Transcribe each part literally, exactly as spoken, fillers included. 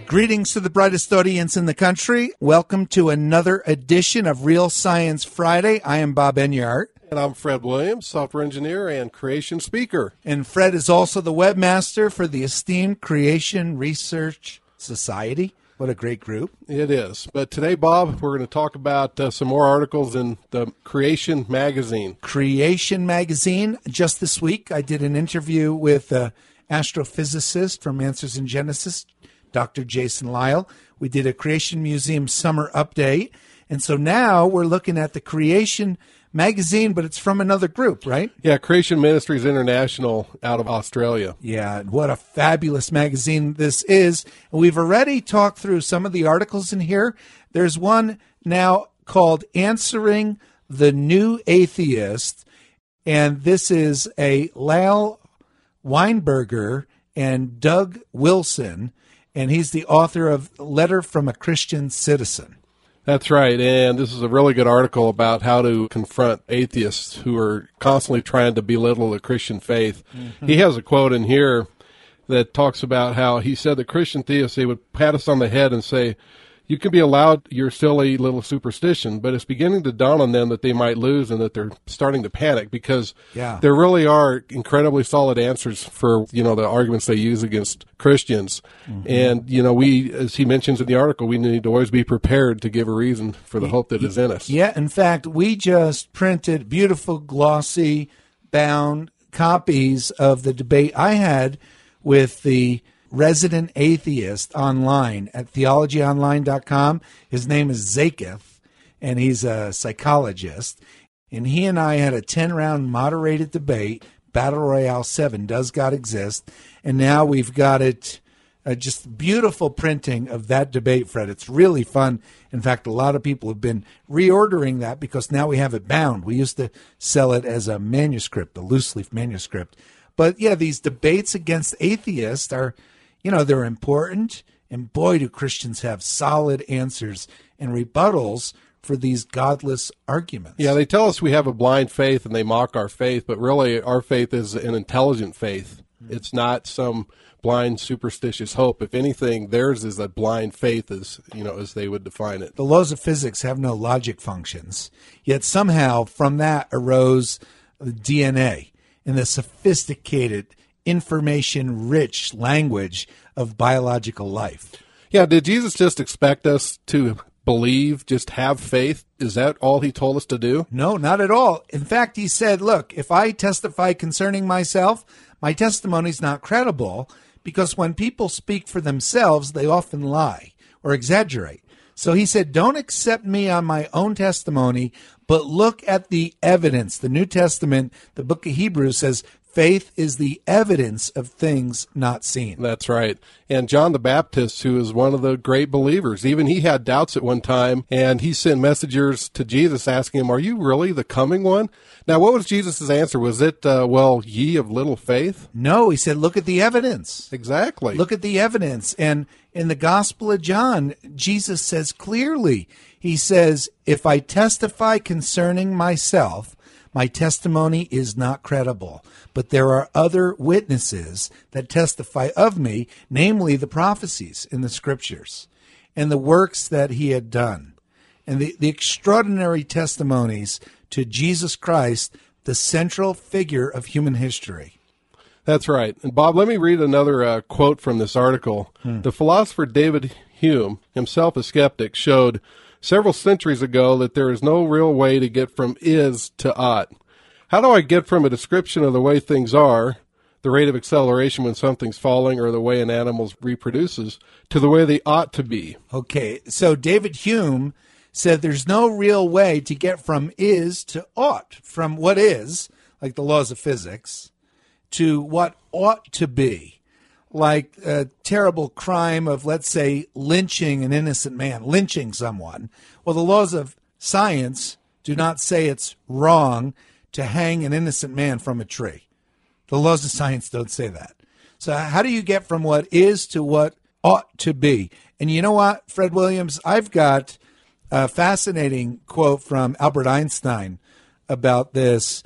Greetings to the brightest audience in the country. Welcome to another edition of Real Science Friday. I am Bob Enyart. And I'm Fred Williams, software engineer and creation speaker. And Fred is also the webmaster for the esteemed Creation Research Society. What a great group. It is. But today, Bob, we're going to talk about uh, some more articles in the Creation Magazine. Creation Magazine. Just this week, I did an interview with an astrophysicist from Answers in Genesis, Doctor Jason Lisle. We did a Creation Museum summer update. And so now we're looking at the Creation Magazine, but it's from another group, right? Yeah, Creation Ministries International out of Australia. Yeah, what a fabulous magazine this is. And we've already talked through some of the articles in here. There's one now called Answering the New Atheist, and this is a Lyle Weinberger and Doug Wilson, and he's the author of Letter from a Christian Citizen. That's right, and this is a really good article about how to confront atheists who are constantly trying to belittle the Christian faith. Mm-hmm. He has a quote in here that talks about how he said that Christian theists, they would pat us on the head and say, you can be allowed your silly little superstition, but it's beginning to dawn on them that they might lose and that they're starting to panic because yeah. there really are incredibly solid answers for, you know, the arguments they use against Christians. Mm-hmm. And, you know, we, as he mentions in the article, we need to always be prepared to give a reason for the hope that is in us. Yeah, in fact, we just printed beautiful, glossy, bound copies of the debate I had with the resident atheist online at theology online dot com. His name is Zaketh, and he's a psychologist. And he and I had a ten-round moderated debate, Battle Royale seven, Does God Exist? And now we've got it, uh, just beautiful printing of that debate, Fred. It's really fun. In fact, a lot of people have been reordering that because now we have it bound. We used to sell it as a manuscript, a loose-leaf manuscript. But, yeah, these debates against atheists are, you know, they're important, and boy, do Christians have solid answers and rebuttals for these godless arguments. Yeah, they tell us we have a blind faith and they mock our faith, but really our faith is an intelligent faith. Mm-hmm. It's not some blind superstitious hope. If anything, theirs is a blind faith, as you know, as they would define it. The laws of physics have no logic functions, yet somehow from that arose the D N A and the sophisticated information-rich language of biological life. Yeah, did Jesus just expect us to believe, just have faith? Is that all he told us to do? No, not at all. In fact, he said, look, if I testify concerning myself, my testimony's not credible, because when people speak for themselves, they often lie or exaggerate. So he said, don't accept me on my own testimony, but look at the evidence. The New Testament, the book of Hebrews says, faith is the evidence of things not seen. That's right. And John the Baptist, who is one of the great believers, even he had doubts at one time, and he sent messengers to Jesus asking him, are you really the coming one? Now, what was Jesus' answer? Was it, uh, well, ye of little faith? No, he said, look at the evidence. Exactly. Look at the evidence. And in the Gospel of John, Jesus says clearly, he says, if I testify concerning myself, my testimony is not credible, but there are other witnesses that testify of me, namely the prophecies in the Scriptures and the works that he had done, and the, the extraordinary testimonies to Jesus Christ, the central figure of human history. That's right. And Bob, let me read another uh, quote from this article. Hmm. The philosopher David Hume, himself a skeptic, showed several centuries ago that there is no real way to get from is to ought. How do I get from a description of the way things are, the rate of acceleration when something's falling, or the way an animal reproduces, to the way they ought to be? Okay, so David Hume said there's no real way to get from is to ought, from what is, like the laws of physics, to what ought to be. Like a terrible crime of, let's say, lynching an innocent man, lynching someone. Well, the laws of science do not say it's wrong to hang an innocent man from a tree. The laws of science don't say that. So how do you get from what is to what ought to be? And you know what, Fred Williams, I've got a fascinating quote from Albert Einstein about this.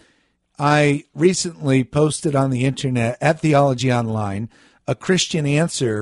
I recently posted on the internet at Theology Online a Christian answer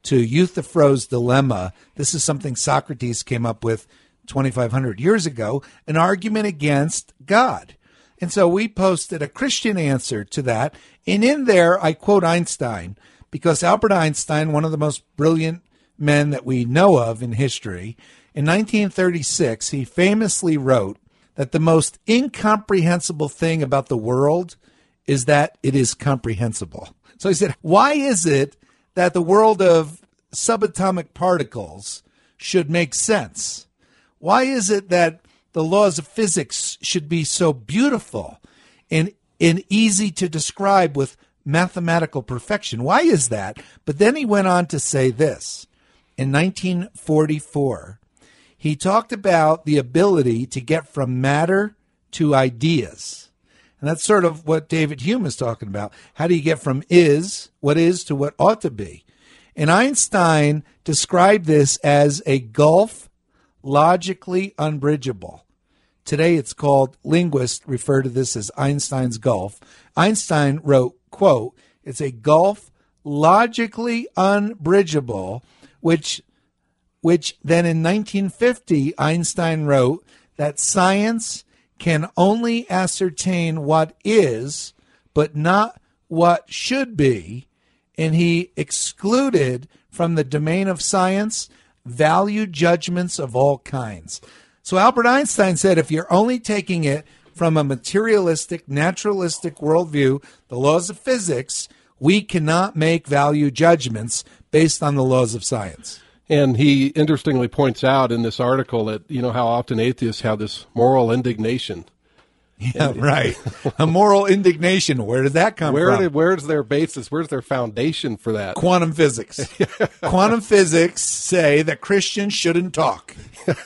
to Euthyphro's dilemma. This is something Socrates came up with twenty-five hundred years ago, an argument against God. And so we posted a Christian answer to that. And in there, I quote Einstein, because Albert Einstein, one of the most brilliant men that we know of in history, in nineteen thirty-six, he famously wrote that the most incomprehensible thing about the world is that it is comprehensible. So he said, why is it that the world of subatomic particles should make sense? Why is it that the laws of physics should be so beautiful and, and easy to describe with mathematical perfection? Why is that? But then he went on to say this. In nineteen forty-four, he talked about the ability to get from matter to ideas. And that's sort of what David Hume is talking about. How do you get from is, what is, to what ought to be? And Einstein described this as a gulf logically unbridgeable. Today it's called, linguists refer to this as Einstein's gulf. Einstein wrote, quote, it's a gulf logically unbridgeable, which, which then in nineteen fifty, Einstein wrote that science can only ascertain what is, but not what should be, and he excluded from the domain of science value judgments of all kinds. So Albert Einstein said if you're only taking it from a materialistic, naturalistic worldview, the laws of physics, we cannot make value judgments based on the laws of science. And he interestingly points out in this article that, you know, how often atheists have this moral indignation. Yeah, and, right. A moral indignation. Where did that come where from? Did, where's their basis? Where's their foundation for that? Quantum physics. Quantum physics say that Christians shouldn't talk.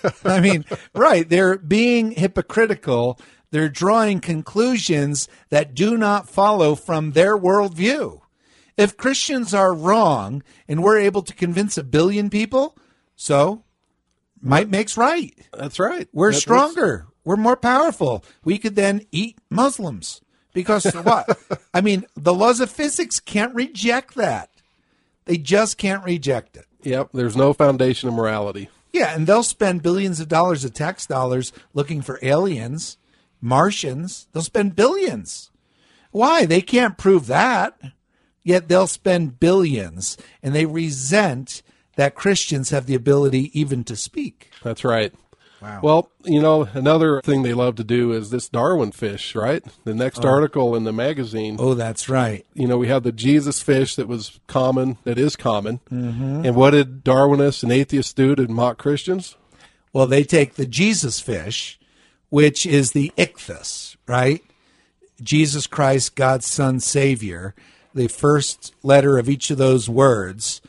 I mean, right. They're being hypocritical. They're drawing conclusions that do not follow from their worldview. If Christians are wrong and we're able to convince a billion people, so might makes right. That's right. We're That's stronger. We're more powerful. We could then eat Muslims because what? I mean, the laws of physics can't reject that. They just can't reject it. Yep. There's no foundation of morality. Yeah, and they'll spend billions of dollars of tax dollars looking for aliens, Martians. They'll spend billions. Why? They can't prove that. Yet they'll spend billions, and they resent that Christians have the ability even to speak. That's right. Wow. Well, you know, another thing they love to do is this Darwin fish, right? The next oh. article in the magazine. Oh, that's right. You know, we have the Jesus fish that was common, that is common. Mm-hmm. And what did Darwinists and atheists do to mock Christians? Well, they take the Jesus fish, which is the ichthus, right? Jesus Christ, God's Son, Savior. The first letter of each of those words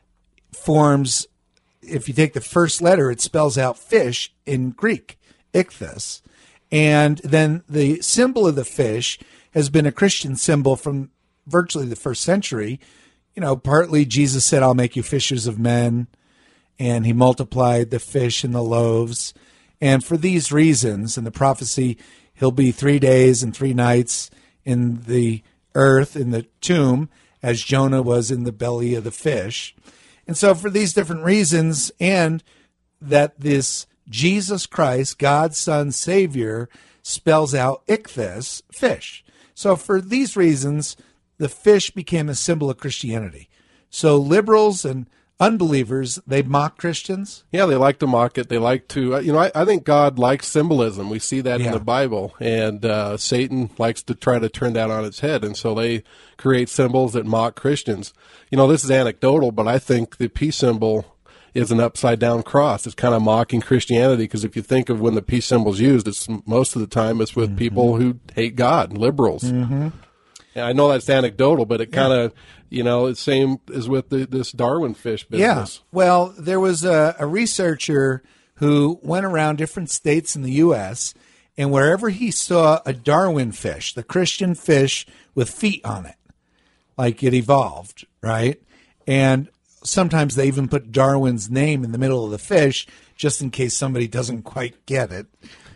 forms, if you take the first letter, it spells out fish in Greek, ichthus. And then the symbol of the fish has been a Christian symbol from virtually the first century. You know, partly Jesus said, I'll make you fishers of men. And he multiplied the fish and the loaves. And for these reasons, in the prophecy, he'll be three days and three nights in the earth, in the tomb, as Jonah was in the belly of the fish. And so for these different reasons, and that this Jesus Christ, God's Son, Savior, spells out ichthus, fish. So for these reasons, the fish became a symbol of Christianity. So liberals and unbelievers, they mock Christians. Yeah, they like to mock it. They like to, you know, I, I think God likes symbolism. We see that yeah. in the Bible. And uh, Satan likes to try to turn that on its head. And so they create symbols that mock Christians. You know, this is anecdotal, but I think the peace symbol is an upside-down cross. It's kind of mocking Christianity, because if you think of when the peace symbol's used, it's most of the time it's with mm-hmm. people who hate God, liberals. Mm-hmm. And I know that's anecdotal, but it kind of, yeah. you know, it's same as with the, this Darwin fish business. Yeah. Well, there was a, a researcher who went around different states in the U S, and wherever he saw a Darwin fish, the Christian fish with feet on it, like it evolved, right? And sometimes they even put Darwin's name in the middle of the fish just in case somebody doesn't quite get it.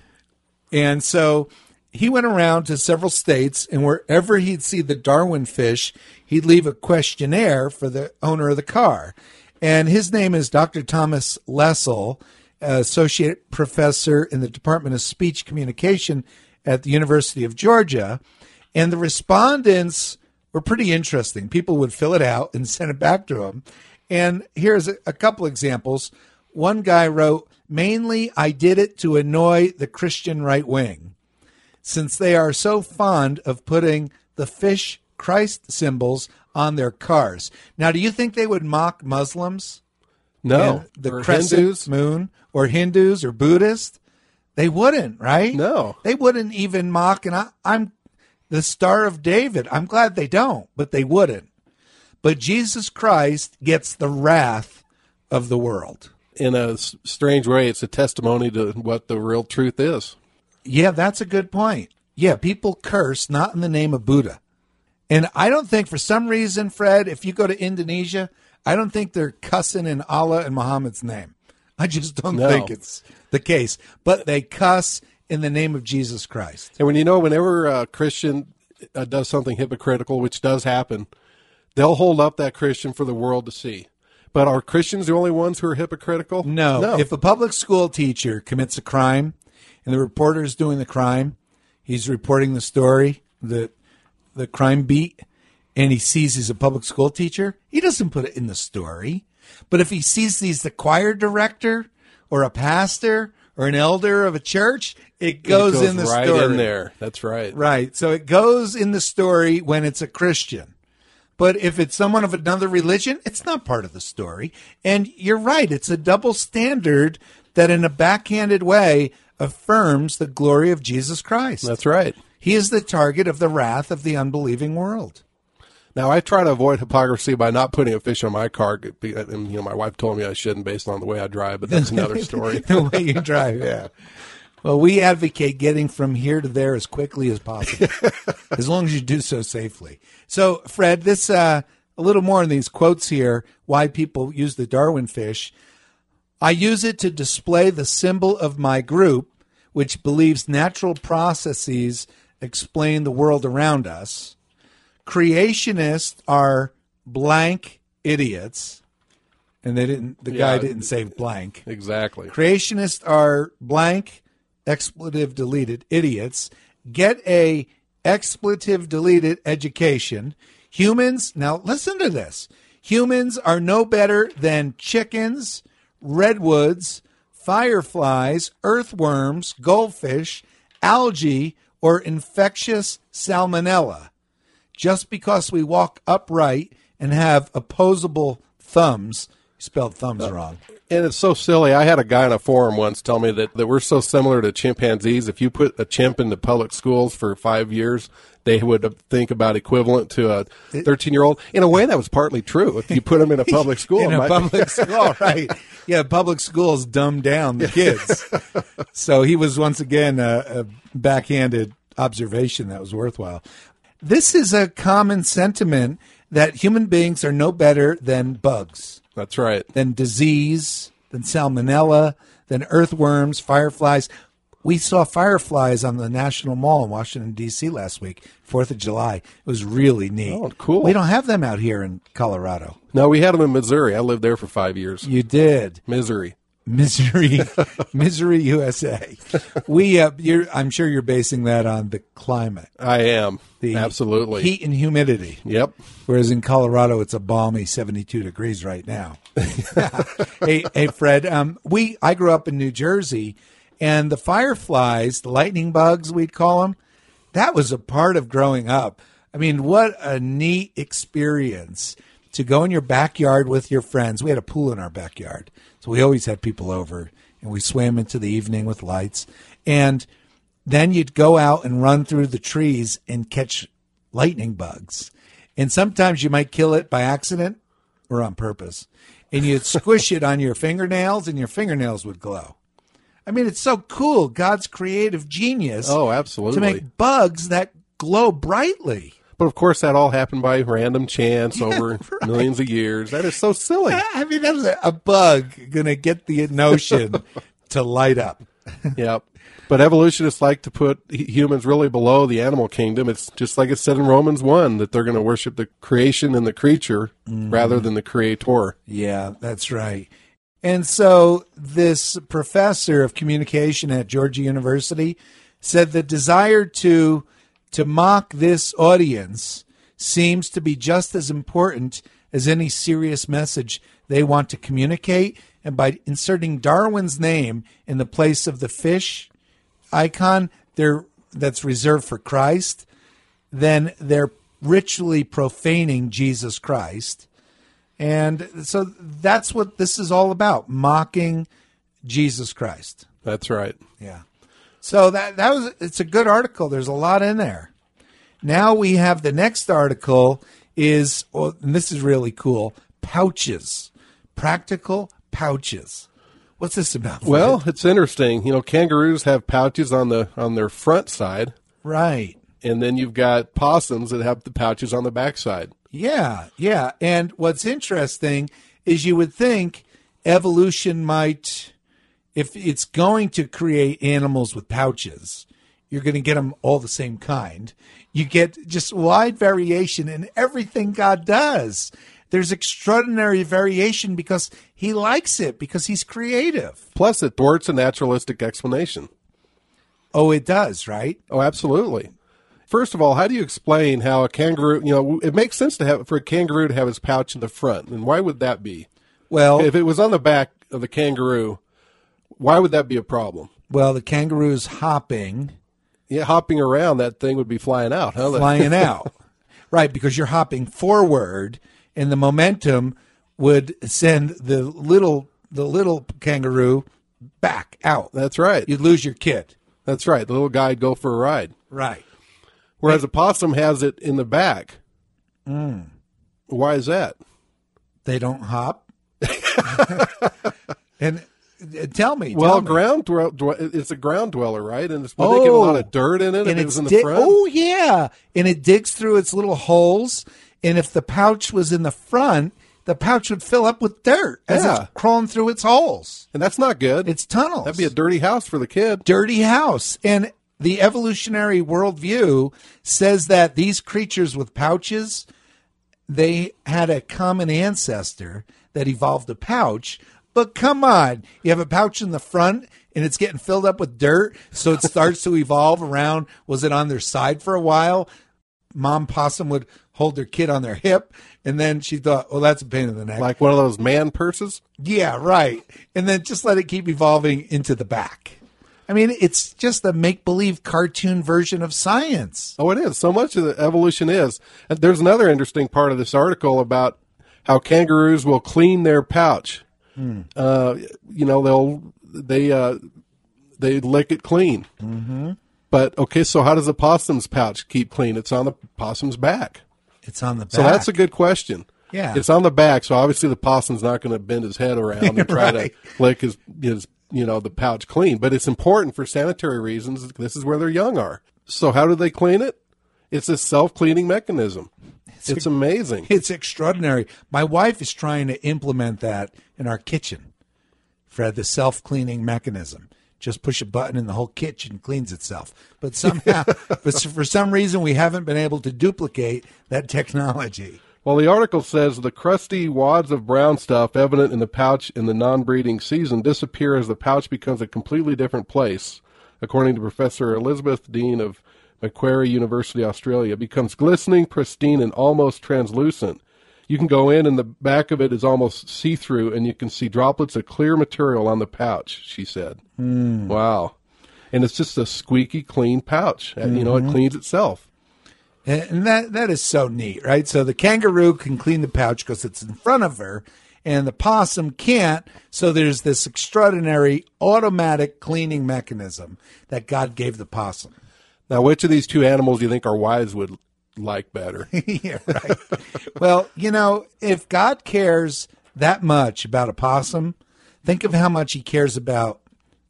And so he went around to several states, and wherever he'd see the Darwin fish, he'd leave a questionnaire for the owner of the car. And his name is Doctor Thomas Lessel, associate professor in the Department of Speech Communication at the University of Georgia. And the respondents were pretty interesting. People would fill it out and send it back to him. And here's a, a couple examples. One guy wrote, "Mainly, I did it to annoy the Christian right wing, since they are so fond of putting the fish Christ symbols on their cars." Now, do you think they would mock Muslims? No. And the Or crescent Hindus? moon, or Hindus or Buddhists? They wouldn't, right? No. They wouldn't even mock, and I, I'm the Star of David. I'm glad they don't, but they wouldn't. But Jesus Christ gets the wrath of the world. In a s- strange way, it's a testimony to what the real truth is. Yeah, that's a good point. Yeah, people curse not in the name of Buddha. And I don't think for some reason, Fred, if you go to Indonesia, I don't think they're cussing in Allah and Muhammad's name. I just don't No. think it's the case. But they cuss in the name of Jesus Christ. And when you know, whenever a Christian uh, does something hypocritical, which does happen, they'll hold up that Christian for the world to see. But are Christians the only ones who are hypocritical? No. No. If a public school teacher commits a crime and the reporter is doing the crime, he's reporting the story, the the crime beat, and he sees he's a public school teacher, he doesn't put it in the story. But if he sees he's the choir director or a pastor or an elder of a church, it goes, it goes in the right story. in there. That's right. Right. So it goes in the story when it's a Christian. But if it's someone of another religion, it's not part of the story. And you're right. It's a double standard that in a backhanded way affirms the glory of Jesus Christ. That's right. He is the target of the wrath of the unbelieving world. Now, I try to avoid hypocrisy by not putting a fish on my car. And, you know, my wife told me I shouldn't based on the way I drive, but that's another story. The way you drive, yeah. Well, we advocate getting from here to there as quickly as possible, as long as you do so safely. So, Fred, this uh, a little more in these quotes here, why people use the Darwin fish. "I use it to display the symbol of my group, which believes natural processes explain the world around us. Creationists are blank idiots." And they didn't. The guy Yeah. didn't say blank. Exactly. Creationists are blank, expletive deleted, idiots. Get a expletive deleted education. Humans, now listen to this. Humans are no better than chickens, redwoods, fireflies, earthworms, goldfish, algae, or infectious salmonella. Just because we walk upright and have opposable thumbs. You spelled thumbs wrong. And it's so silly. I had a guy on a forum once tell me that, that we're so similar to chimpanzees. If you put a chimp into public schools for five years, they would think about equivalent to a thirteen-year-old. In a way, that was partly true. If you put them in a public school. In a might- public school, right. Yeah, public schools dumb down the kids. So he was once again a, a backhanded observation that was worthwhile. This is a common sentiment that human beings are no better than bugs. That's right. Than disease, than salmonella, than earthworms, fireflies. We saw fireflies on the National Mall in Washington, D C last week, fourth of July. It was really neat. Oh, cool. We don't have them out here in Colorado. No, we had them in Missouri. I lived there for five years. You did. Misery. Misery, Misery, U S A. We, uh, you're, I'm sure you're basing that on the climate. I am. The Absolutely. heat and humidity. Yep. Whereas in Colorado, it's a balmy seventy-two degrees right now. hey, hey, Fred. Um, we I grew up in New Jersey, and the fireflies, the lightning bugs, we'd call them. That was a part of growing up. I mean, what a neat experience to go in your backyard with your friends. We had a pool in our backyard, so we always had people over, and we swam into the evening with lights. And then you'd go out and run through the trees and catch lightning bugs. And sometimes you might kill it by accident or on purpose. And you'd squish it on your fingernails, and your fingernails would glow. I mean, it's so cool. God's creative genius. Oh, absolutely. To make bugs that glow brightly. But of course, that all happened by random chance over right. millions of years. That is so silly. I mean, that's a, a bug going to get the notion to light up. Yep. But evolutionists like to put humans really below the animal kingdom. It's just like it said in Romans one, that they're going to worship the creation and the creature mm. rather than the creator. Yeah, that's right. And so this professor of communication at Georgia University said the desire to to mock this audience seems to be just as important as any serious message they want to communicate. And by inserting Darwin's name in the place of the fish icon there that's reserved for Christ, then they're ritually profaning Jesus Christ. And so that's what this is all about, mocking Jesus Christ. That's right. Yeah. So that that was it's a good article. There's a lot in there. Now we have the next article is, well, and this is really cool, pouches, practical pouches. What's this about? Well, it's interesting. You know, kangaroos have pouches on the on their front side. Right. And then you've got possums that have the pouches on the back side. Yeah, yeah. And what's interesting is you would think evolution might, if it's going to create animals with pouches, you're going to get them all the same kind. You get just wide variation in everything God does. There's extraordinary variation because he likes it, because he's creative. Plus, it thwarts a naturalistic explanation. Oh, it does, right? Oh, absolutely. First of all, how do you explain how a kangaroo, you know, it makes sense to have for a kangaroo to have its pouch in the front. And why would that be? Well, if it was on the back of the kangaroo, why would that be a problem? Well, the kangaroo's hopping. Yeah, hopping around, that thing would be flying out, huh? Flying out. Right, because you're hopping forward and the momentum would send the little the little kangaroo back out. That's right. You'd lose your kid. That's right. The little guy'd go for a ride. Right. Whereas a possum has it in the back. Mm. Why is that? They don't hop. And uh, tell me. Well, tell me. ground dwell, dwell, it's a ground dweller, right? And it's, oh, they get a lot of dirt in it. And if it it's was in the di- front. Oh, yeah. And it digs through its little holes. And if the pouch was in the front, the pouch would fill up with dirt as Yeah. it's crawling through its holes. And that's not good. It's tunnels. That'd be a dirty house for the kid. Dirty house. And the evolutionary worldview says that these creatures with pouches, they had a common ancestor that evolved a pouch. But come on, you have a pouch in the front and it's getting filled up with dirt, so it starts to evolve around. Was it on their side for a while? Mom possum would hold their kid on their hip, and then she thought, well, that's a pain in the neck. Like one of those man purses? Yeah, right. And then just let it keep evolving into the back. I mean, it's just a make-believe cartoon version of science. Oh, it is. So much of the evolution is. And there's another interesting part of this article about how kangaroos will clean their pouch. Hmm. Uh, you know, they'll they uh, they lick it clean. Mm-hmm. But okay, so how does a possum's pouch keep clean? It's on the possum's back. It's on the back. So that's a good question. Yeah, it's on the back. So obviously the possum's not going to bend his head around and try right. to lick his his you know the pouch clean. But it's important for sanitary reasons. This is where their young are. So how do they clean it? It's a self-cleaning mechanism. It's, it's amazing. It's extraordinary. My wife is trying to implement that in our kitchen, Fred, the self-cleaning mechanism. Just push a button and the whole kitchen cleans itself. But somehow, but for some reason, we haven't been able to duplicate that technology. Well, the article says the crusty wads of brown stuff evident in the pouch in the non-breeding season disappear as the pouch becomes a completely different place, according to Professor Elizabeth Dean of Macquarie University, Australia. It becomes glistening, pristine, and almost translucent. You can go in, and the back of it is almost see-through, and you can see droplets of clear material on the pouch, she said. Mm. Wow. And it's just a squeaky clean pouch. Mm-hmm. You know, it cleans itself. And that that is so neat, right? So the kangaroo can clean the pouch because it's in front of her, and the possum can't. So there's this extraordinary automatic cleaning mechanism that God gave the possum. Now, which of these two animals do you think our wives would like better? Yeah, right. Well, you know, if God cares that much about a possum, think of how much he cares about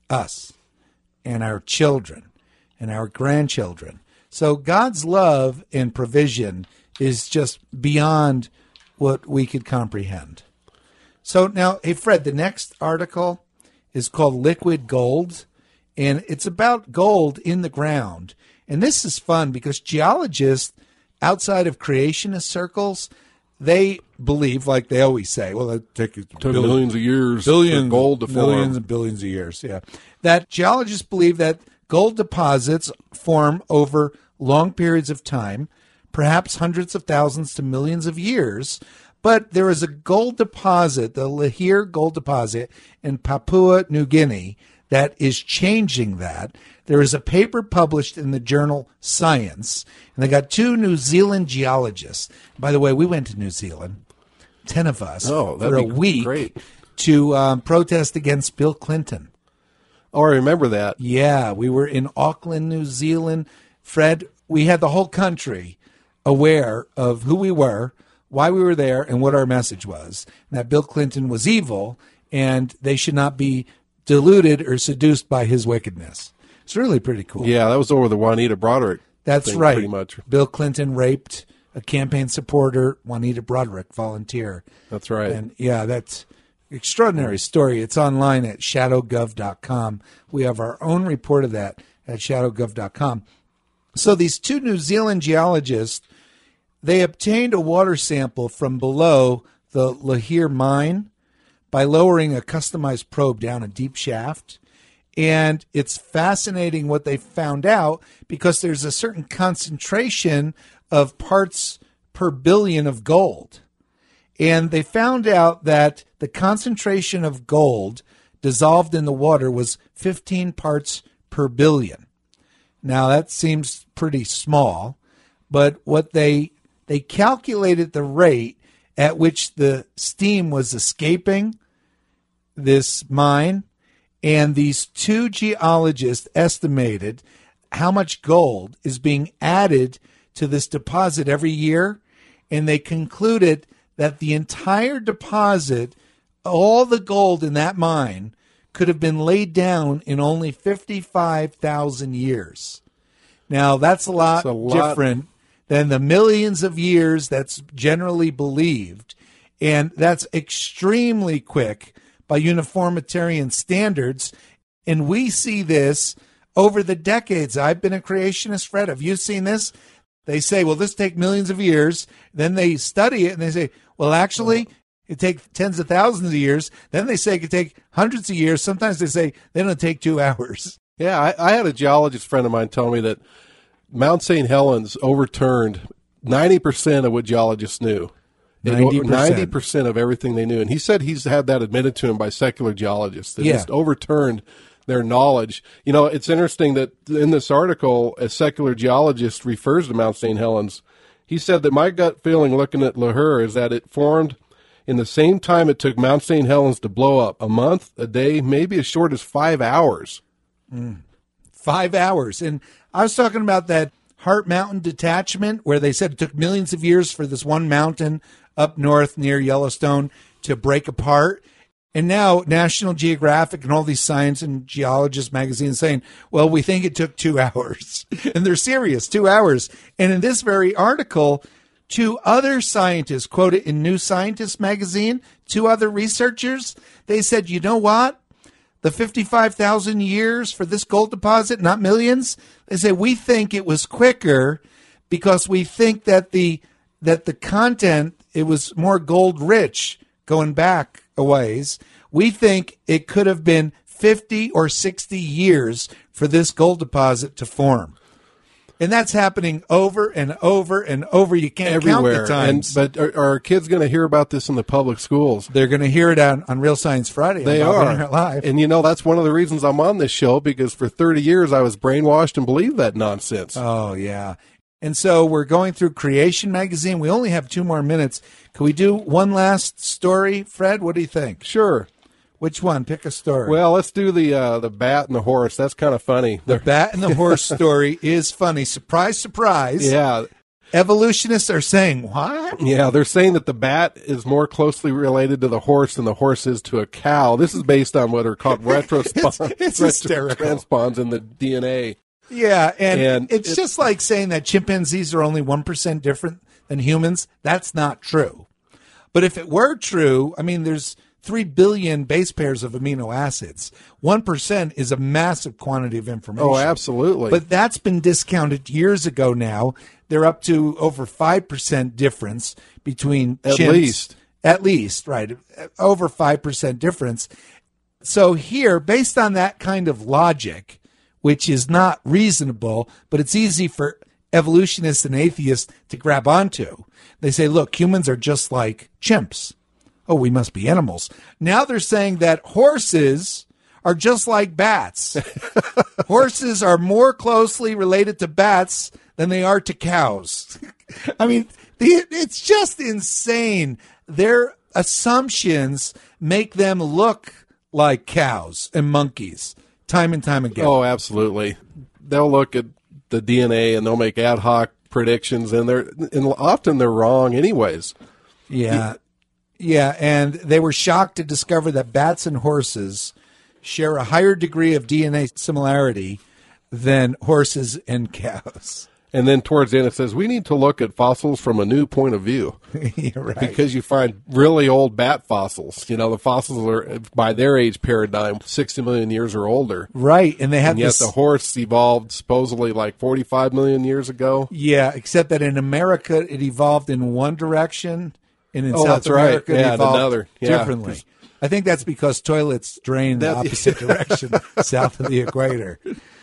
us and our children and our grandchildren. So God's love and provision is just beyond what we could comprehend. So now, hey, Fred, the next article is called Liquid Gold. and it's about gold in the ground. And this is fun because geologists outside of creationist circles, they believe, like they always say, well, it took, took millions of years billions, for gold to form. Millions and billions of years, yeah. That geologists believe that gold deposits form over long periods of time, perhaps hundreds of thousands to millions of years. But there is a gold deposit, the Lihir gold deposit in Papua New Guinea, that is changing that. There is a paper published in the journal Science, and they got two New Zealand geologists. By the way, we went to New Zealand, ten of us, oh, for a week great. to um, protest against Bill Clinton. Oh, I remember that. Yeah, we were in Auckland, New Zealand. Fred, we had the whole country aware of who we were, why we were there, and what our message was. And that Bill Clinton was evil, and they should not be deluded or seduced by his wickedness. It's really pretty cool. Yeah, that was over the Juanita Broderick That's thing, right. pretty much. Bill Clinton raped a campaign supporter, Juanita Broderick, volunteer. That's right. And yeah, that's extraordinary story. It's online at shadow gov dot com. We have our own report of that at shadow gov dot com. So these two New Zealand geologists, they obtained a water sample from below the Lihir mine by lowering a customized probe down a deep shaft. And it's fascinating what they found out because there's a certain concentration of parts per billion of gold. And they found out that the concentration of gold dissolved in the water was fifteen parts per billion. Now, that seems pretty small, but what they they calculated the rate at which the steam was escaping this mine, and these two geologists estimated how much gold is being added to this deposit every year, and they concluded that the entire deposit, all the gold in that mine, could have been laid down in only fifty-five thousand years. Now, that's a lot, That's a lot different than the millions of years that's generally believed, and that's extremely quick by uniformitarian standards, and we see this over the decades. I've been a creationist, Fred. Have you seen this? They say, well, this take millions of years. Then they study it, and they say, well, actually, it takes tens of thousands of years. Then they say it could take hundreds of years. Sometimes they say then it'll take two hours. Yeah, I, I had a geologist friend of mine tell me that Mount Saint Helens overturned ninety percent of what geologists knew. ninety percent of everything they knew. And he said he's had that admitted to him by secular geologists. They Yeah. just overturned their knowledge. You know, it's interesting that in this article, a secular geologist refers to Mount Saint Helens. He said that my gut feeling looking at Lihir is that it formed in the same time it took Mount Saint Helens to blow up, a month, a day, maybe as short as five hours. Mm. Five hours. And I was talking about that Heart Mountain detachment where they said it took millions of years for this one mountain up north near Yellowstone to break apart. And now National Geographic and all these science and geologist magazines saying, well, we think it took two hours. And they're serious, two hours. And in this very article, two other scientists quoted in New Scientist magazine, two other researchers, they said, you know what? The fifty-five thousand years for this gold deposit, not millions, they say we think it was quicker because we think that the that the content, it was more gold rich going back a ways. We think it could have been fifty or sixty years for this gold deposit to form. And that's happening over and over and over. You can't Everywhere. count the times. And, but are, are our kids going to hear about this in the public schools? They're going to hear it on, on Real Science Friday. They on Bob are. Internet Live. And, you know, that's one of the reasons I'm on this show, because for thirty years I was brainwashed and believed that nonsense. Oh, yeah. And so we're going through Creation Magazine. We only have two more minutes. Can we do one last story, Fred? What do you think? Sure. Which one? Pick a story. Well, let's do the uh, the bat and the horse. That's kind of funny. The bat and the horse story is funny. Surprise, surprise. Yeah. Evolutionists are saying, what? Yeah, they're saying that the bat is more closely related to the horse than the horse is to a cow. This is based on what are called retrospons- it's, it's hysterical. retrotransponds in the D N A. Yeah, and, And it's it- just like saying that chimpanzees are only one percent different than humans. That's not true. But if it were true, I mean, there's three billion base pairs of amino acids. one percent is a massive quantity of information. Oh, absolutely. But that's been discounted years ago now. They're up to over five percent difference between At chimps. least. At least, right. Over five percent difference. So here, based on that kind of logic, which is not reasonable, but it's easy for evolutionists and atheists to grab onto, they say, look, humans are just like chimps. Oh, we must be animals. Now they're saying that horses are just like bats. Horses are more closely related to bats than they are to cows. I mean, the, it's just insane. Their assumptions make them look like cows and monkeys time and time again. Oh, absolutely. They'll look at the D N A and they'll make ad hoc predictions, and they're and often they're wrong anyways. Yeah. Yeah, and they were shocked to discover that bats and horses share a higher degree of D N A similarity than horses and cows. And then towards the end it says, we need to look at fossils from a new point of view. You're right. Because you find really old bat fossils. You know, the fossils are, by their age paradigm, sixty million years or older. Right, and they have And yet this... the horse evolved supposedly like forty-five million years ago. Yeah, except that in America it evolved in one direction, and in Oh, South that's right. America Yeah, it evolved another. Yeah. differently. I think that's because toilets drain the That- opposite direction south of the equator.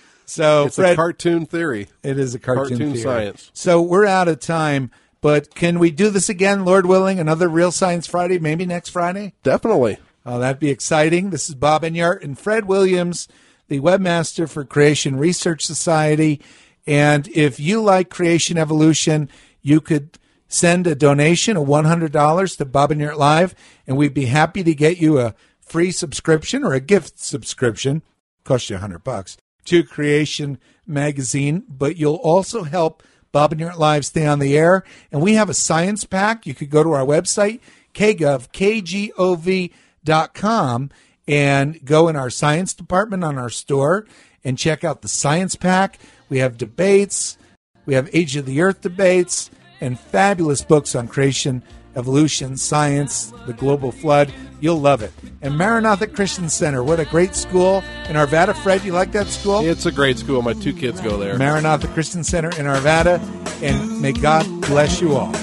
So, It's Fred, a cartoon theory. it is a cartoon, cartoon theory. science. So we're out of time, but can we do this again, Lord willing, another Real Science Friday, maybe next Friday? Definitely. Oh, that'd be exciting. This is Bob Enyart and Fred Williams, the webmaster for Creation Research Society. And if you like creation evolution, you could send a donation of one hundred dollars to Bob Enyart Live, and we'd be happy to get you a free subscription or a gift subscription. Cost you one hundred bucks to Creation Magazine, but you'll also help Bob Enyart Live stay on the air. And we have a science pack. You could go to our website, K G O V, K G O V dot com, and go in our science department on our store and check out the science pack. We have debates. We have Age of the Earth debates and fabulous books on creation, evolution, science, the global flood. You'll love it. And Maranatha Christian Center, what a great school in Arvada. Fred, you like that school? It's a great school. My two kids go there. Maranatha Christian Center in Arvada. And may God bless you all.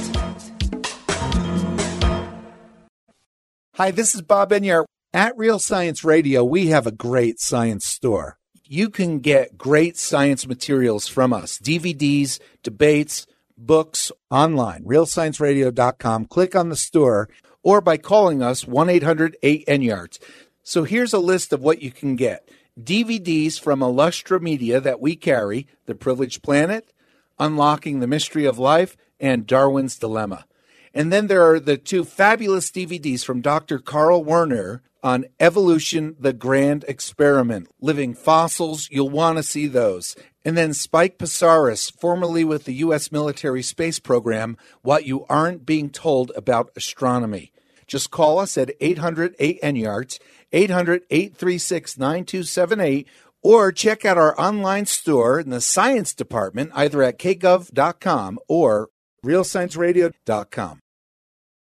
Hi, this is Bob Enyart. At Real Science Radio, we have a great science store. You can get great science materials from us, D V Ds, debates, books, online, real science radio dot com. Click on the store or by calling us one eight hundred eight N Y A R T. So here's a list of what you can get. D V Ds from Illustra Media that we carry, The Privileged Planet, Unlocking the Mystery of Life, and Darwin's Dilemma. And then there are the two fabulous D V Ds from Doctor Carl Werner on Evolution, the Grand Experiment. Living Fossils, you'll want to see those. And then Spike Psaris, formerly with the U S military space program, What You Aren't Being Told About Astronomy. Just call us at eight hundred eight N Y A R T, eight hundred eight three six nine two seven eight, or check out our online store in the science department, either at K G O V dot com or real science radio dot com.